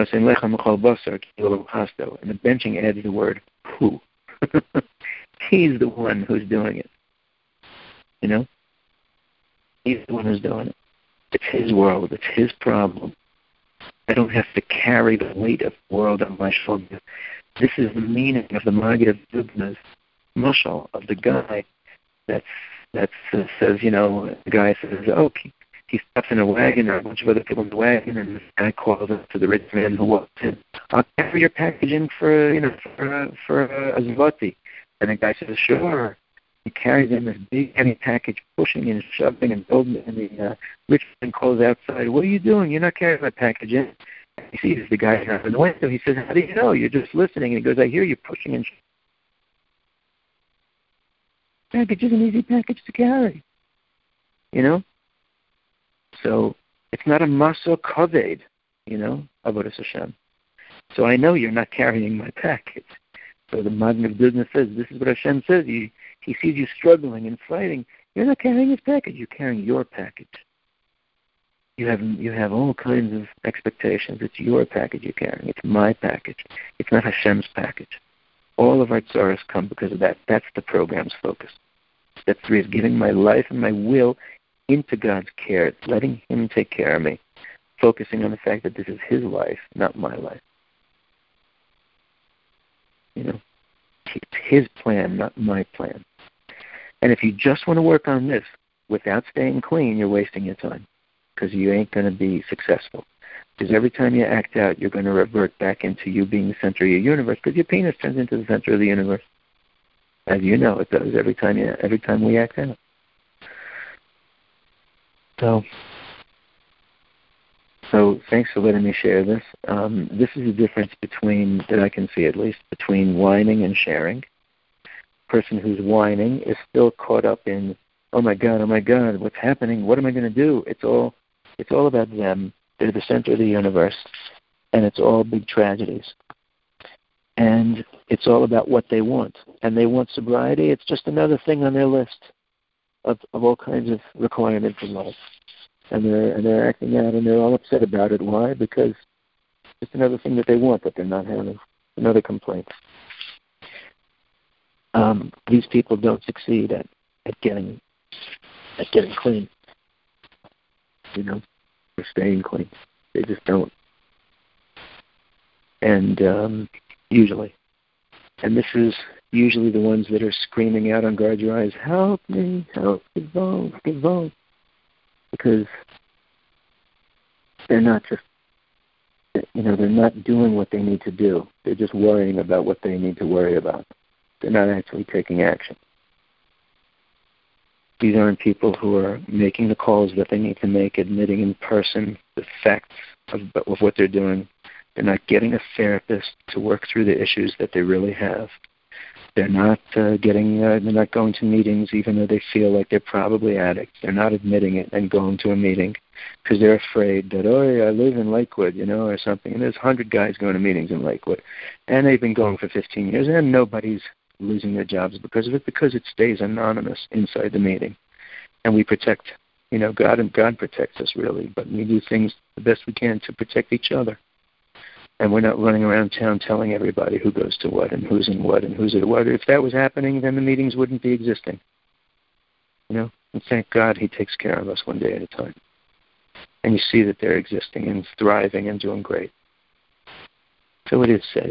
the benching adds the word who. He's the one who's doing it. You know? He's the one who's doing it. It's his world. It's his problem. I don't have to carry the weight of the world on my shoulder. This is the meaning of the Maggid of Dubna's mashal, of the guy that says, you know, the guy says, oh, he stops in a wagon, or a bunch of other people in the wagon, and this guy calls up to the rich man who walks in, I'll carry your package in for a zvati. And the guy says, sure. He carries in this big, heavy package, pushing and shoving and building, and the rich man calls outside, what are you doing? You're not carrying my package in. He sees the guy out in the window. He says, how do you know? You're just listening. And he goes, I hear you pushing and shoving. Package is an easy package to carry. You know? So it's not a masa kaved, you know, avodas Hashem. So I know you're not carrying my package. So the Magen of Dubna says, this is what Hashem says. He sees you struggling and fighting. You're not carrying his package. You're carrying your package. You have all kinds of expectations. It's your package you're carrying. It's my package. It's not Hashem's package. All of our tzaras come because of that. That's the program's focus. Step 3 is giving my life and my will into God's care, letting him take care of me, focusing on the fact that this is his life, not my life. You know, it's his plan, not my plan. And if you just want to work on this without staying clean, you're wasting your time, because you ain't going to be successful. Because every time you act out, you're going to revert back into you being the center of your universe, because your penis turns into the center of the universe. As you know, it does every time we act out. So thanks for letting me share this. This is the difference that I can see at least, between whining and sharing. person who's whining is still caught up in, oh my God, what's happening? What am I going to do? It's all about them. They're the center of the universe, and it's all big tragedies. And it's all about what they want. And they want sobriety. It's just another thing on their list of all kinds of requirements in life. And they're acting out, and they're all upset about it. Why? Because it's another thing that they want that they're not having. Another complaint. These people don't succeed at getting clean. Or staying clean. They just don't. And usually. And this is usually the ones that are screaming out on Guard Your Eyes, help me, help, Gevon. Because they're not just, they're not doing what they need to do. They're just worrying about what they need to worry about. They're not actually taking action. These aren't people who are making the calls that they need to make, admitting in person the facts of what they're doing. They're not getting a therapist to work through the issues that they really have. They're not they're not going to meetings even though they feel like they're probably addicts. They're not admitting it and going to a meeting because they're afraid that, I live in Lakewood, or something. And there's 100 guys going to meetings in Lakewood. And they've been going for 15 years and nobody's losing their jobs because of it, because it stays anonymous inside the meeting. And we protect, God protects us really, but we do things the best we can to protect each other. And we're not running around town telling everybody who goes to what and who's in what and who's at what. If that was happening, then the meetings wouldn't be existing. And thank God he takes care of us one day at a time. And you see that they're existing and thriving and doing great. So it is safe.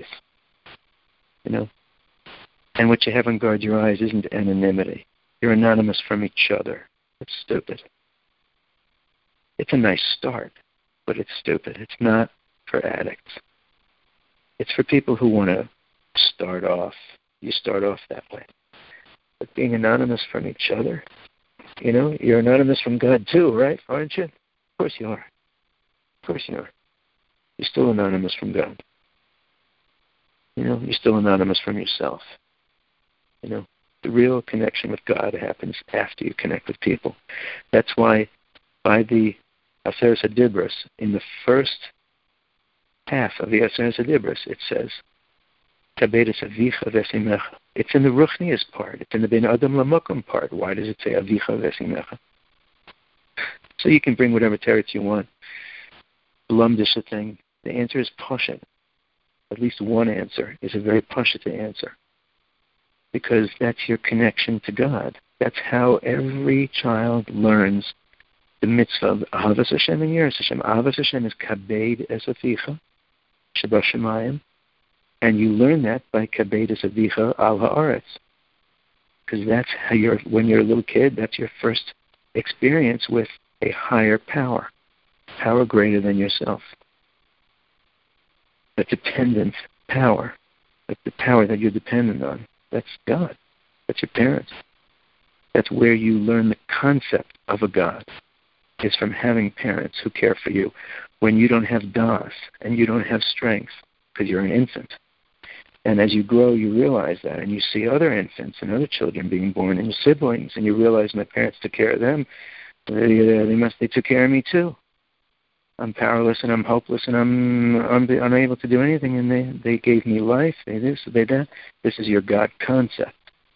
And what you have on Guard Your Eyes isn't anonymity. You're anonymous from each other. It's stupid. It's a nice start, but it's stupid. It's not for addicts. It's for people who want to start off. You start off that way. But being anonymous from each other, you're anonymous from God too, right? Aren't you? Of course you are. Of course you are. You're still anonymous from God. You're still anonymous from yourself. The real connection with God happens after you connect with people. That's why by the Aseret HaDibros, in the first half of the Aseret HaDibros, it says, Kabedes Avicha Vesimecha. It's in the Ruchnias part. It's in the Ben Adam Lamokum part. Why does it say Avicha Vesimecha? So you can bring whatever teretz you want. Lumdisha thing. The answer is Pashat. At least one answer is a very Pashat answer. Because that's your connection to God. That's how every child learns the mitzvah of Ahavas Hashem and Yiras Hashem. Ahavas Hashem is Kabed Es Avicha Sheba Shemayim, and you learn that by Kabed Es Avicha Al Haaretz. Because that's how when you're a little kid, that's your first experience with a higher power greater than yourself. A dependent power. That's the power that you're dependent on. That's God. That's your parents. That's where you learn the concept of a God, is from having parents who care for you when you don't have das and you don't have strength because you're an infant. And as you grow, you realize that, and you see other infants and other children being born and your siblings, and you realize my parents took care of them. They took care of me too. I'm powerless and I'm hopeless and I'm unable to do anything, and they gave me life. They this, they that. This is your God concept,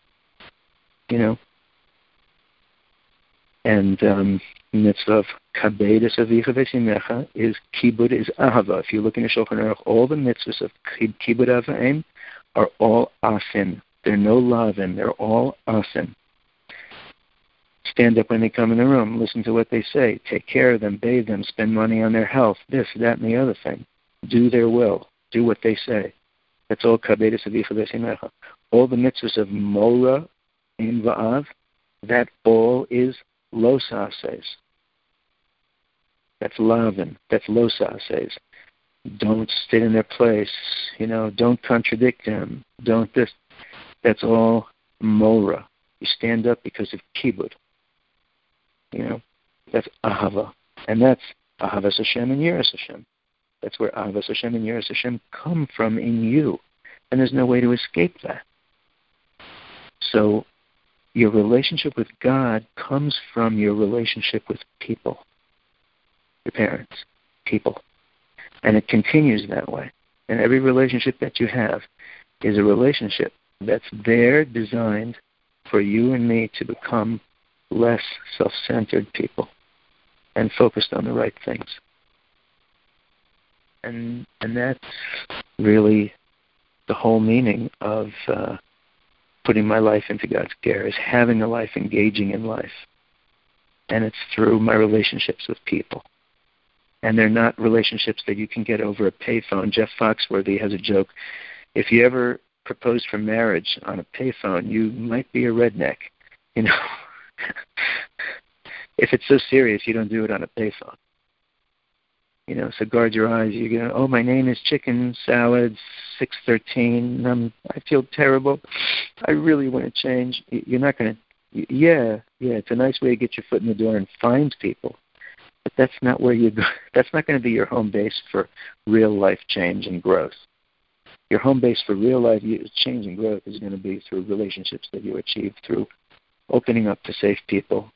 And mitzvah of kabedus avicha v'simecha is kibud is ahava. If you look in the Shulchan Aruch, all the mitzvahs of kibud avim are all asin. They're no lavin. They're all asin. Stand up when they come in the room. Listen to what they say. Take care of them. Bathe them. Spend money on their health. This, that, and the other thing. Do their will. Do what they say. That's all kabedus avicha v'simecha. All the mitzvahs of mora in va'av, that all is losases. That's lavin. That's losases. Don't sit in their place. Don't contradict them. Don't this. That's all mora. You stand up because of kibud. That's ahava. And that's ahavas Hashem and Yiras Hashem. That's where ahavas Hashem and Yiras Hashem come from in you. And there's no way to escape that. So your relationship with God comes from your relationship with people, your parents, people. And it continues that way. And every relationship that you have is a relationship that's there designed for you and me to become less self-centered people and focused on the right things. And that's really the whole meaning of putting my life into God's care, is having a life, engaging in life. And it's through my relationships with people. And they're not relationships that you can get over a payphone. Jeff Foxworthy has a joke. If you ever propose for marriage on a payphone, you might be a redneck. You know, if it's so serious, you don't do it on a payphone. You know, so guard your eyes. You're going, oh, my name is Chicken Salad 613. I feel terrible. I really want to change. You're not going to. Yeah, it's a nice way to get your foot in the door and find people. But that's not where you go. That's not going to be your home base for real life change and growth. Your home base for real life change and growth is going to be through relationships that you achieve through opening up to safe people,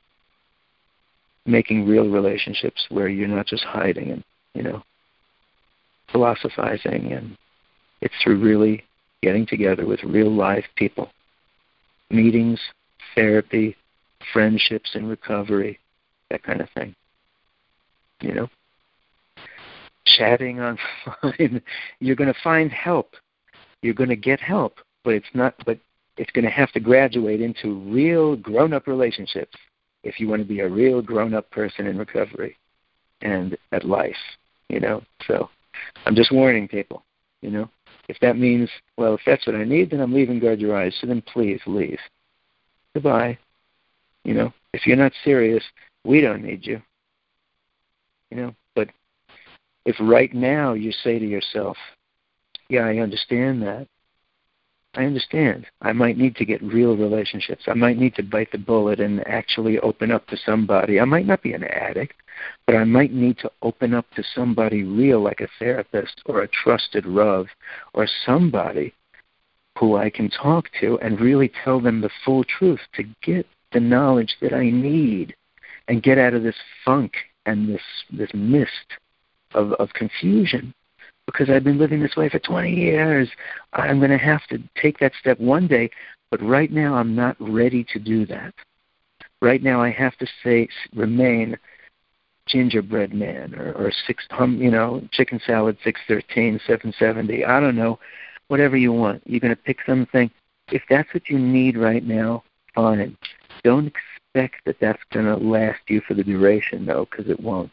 making real relationships where you're not just hiding and, you know, philosophizing. And it's through really getting together with real live people. Meetings, therapy, friendships in recovery, that kind of thing. You know, chatting online, you're going to find help. You're going to get help, but it's going to have to graduate into real grown-up relationships if you want to be a real grown-up person in recovery and at life, you know. So I'm just warning people, you know. If that means, well, if that's what I need, then I'm leaving. Guard your eyes. So then please leave. Goodbye. You know, if you're not serious, we don't need you. You know, but if right now you say to yourself, yeah, I understand that. I understand. I might need to get real relationships. I might need to bite the bullet and actually open up to somebody. I might not be an addict, but I might need to open up to somebody real, like a therapist or a trusted Rav or somebody who I can talk to and really tell them the full truth to get the knowledge that I need and get out of this funk and this mist of confusion, because I've been living this way for 20 years. I'm going to have to take that step one day, but right now I'm not ready to do that. Right now I have to remain gingerbread man or chicken salad 613, 770. I don't know, whatever you want. You're going to pick something. If that's what you need right now, fine. Don't expect that that's going to last you for the duration, though, because it won't.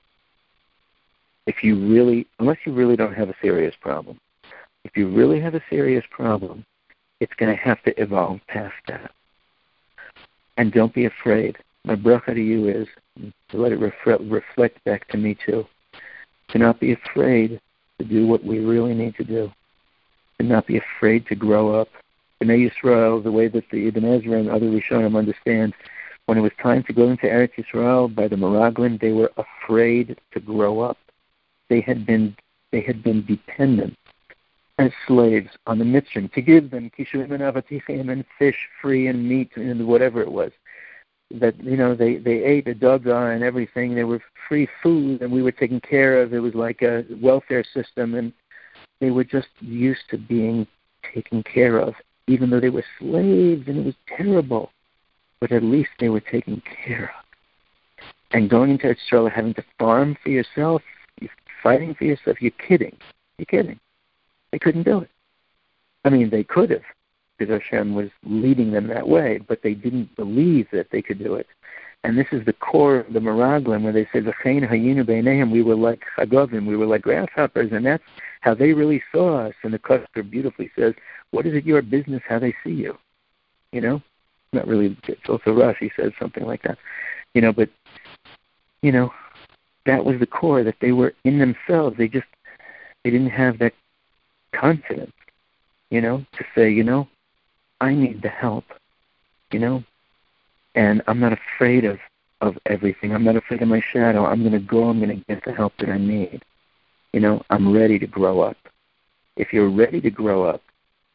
Unless you really don't have a serious problem. If you really have a serious problem, it's going to have to evolve past that. And don't be afraid. My bracha to you is to let it reflect back to me too. To not be afraid to do what we really need to do. To not be afraid to grow up. B'nai Yisrael, the way that the Ibn Ezra and other Rishonim understand, when it was time to go into Eretz Yisrael by the Meraglim, they were afraid to grow up. They had been dependent as slaves on the Mitzrayim to give them kishuim and avatichim and fish free and meat and whatever it was. That, you know, they ate a daga and everything. They were free food and we were taken care of. It was like a welfare system, and they were just used to being taken care of, even though they were slaves and it was terrible. But at least they were taken care of. And going into Eretz Yisrael, having to farm for yourself, fighting for yourself, you're kidding. You're kidding. They couldn't do it. I mean, they could have, because Hashem was leading them that way, but they didn't believe that they could do it. And this is the core of the Meraglim, where they say, V'chein hayinu b'neihem, we were like chagavim, we were like grasshoppers, and that's how they really saw us. And the Koster beautifully says, what is it your business how they see you? You know? Not really, it's also Rashi says something like that. You know, but, you know, that was the core, that they were in themselves. They didn't have that confidence, you know, to say, you know, I need the help, you know, and I'm not afraid of everything. I'm not afraid of my shadow. I'm going to go. I'm going to get the help that I need. You know, I'm ready to grow up. If you're ready to grow up,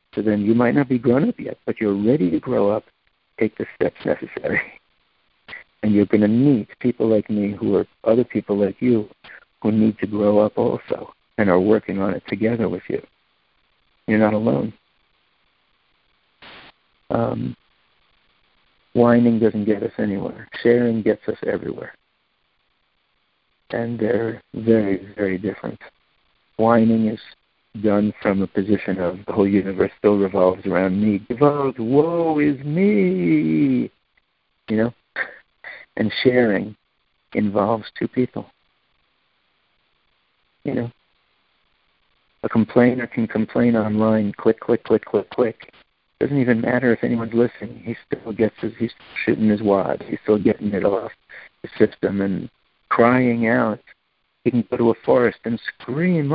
So then you might not be grown up yet, but you're ready to grow up, take the steps necessary. And you're going to meet people like me who are other people like you who need to grow up also and are working on it together with you. You're not alone. Whining doesn't get us anywhere. Sharing gets us everywhere. And they're very, very different. Whining is done from a position of the whole universe still revolves around me. Woe is me! You know? And sharing involves two people. You know? A complainer can complain online, click, click, click, click, click. Doesn't even matter if anyone's listening. He's still shooting his wad. He's still getting it off the system and crying out. He can go to a forest and scream,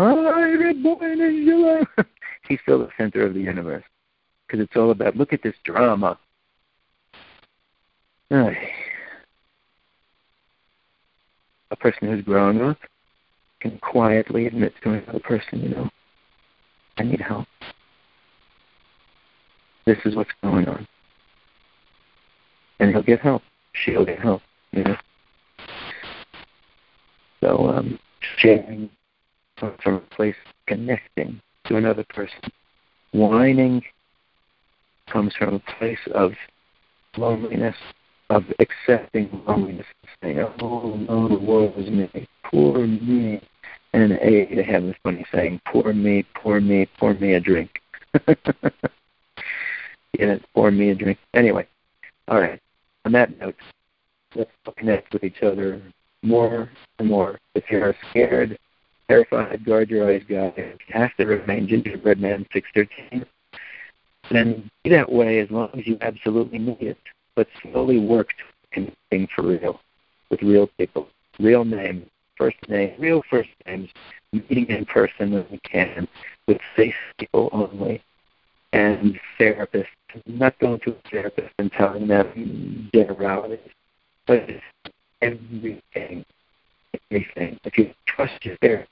he's still the center of the universe. Because it's all about, look at this drama. A person who's grown up can quietly admit to another person, I need help. This is what's going on. And he'll get help. She'll get help, So sharing comes from a place of connecting to another person. Whining comes from a place of loneliness, of accepting loneliness and saying, oh, no, the world is me, poor me. And they have this funny saying, pour me a drink. Pour me a drink. Anyway, all right. On that note, let's connect with each other more and more. If you're scared, terrified, guard your eyes, guy, if you have to remain gingerbread man 613, then be that way as long as you absolutely need it. But slowly work to connecting for real, with real people, real name, real first names, meeting in person when we can, with safe people only, and therapists, not going to a therapist and telling them generalities, but everything. If you trust your therapist,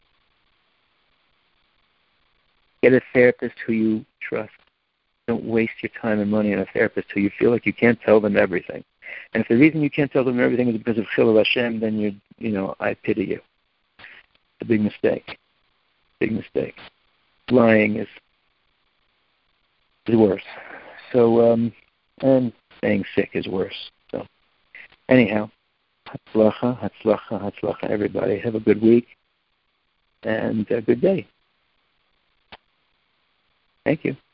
get a therapist who you trust. Don't waste your time and money on a therapist who you feel like you can't tell them everything. And if the reason you can't tell them everything is because of Chilul Hashem, then I pity you. It's a big mistake. Big mistake. Lying is worse. So, and staying sick is worse. So, anyhow, hatzlacha, hatzlacha, hatzlacha, everybody. Have a good week and a good day. Thank you.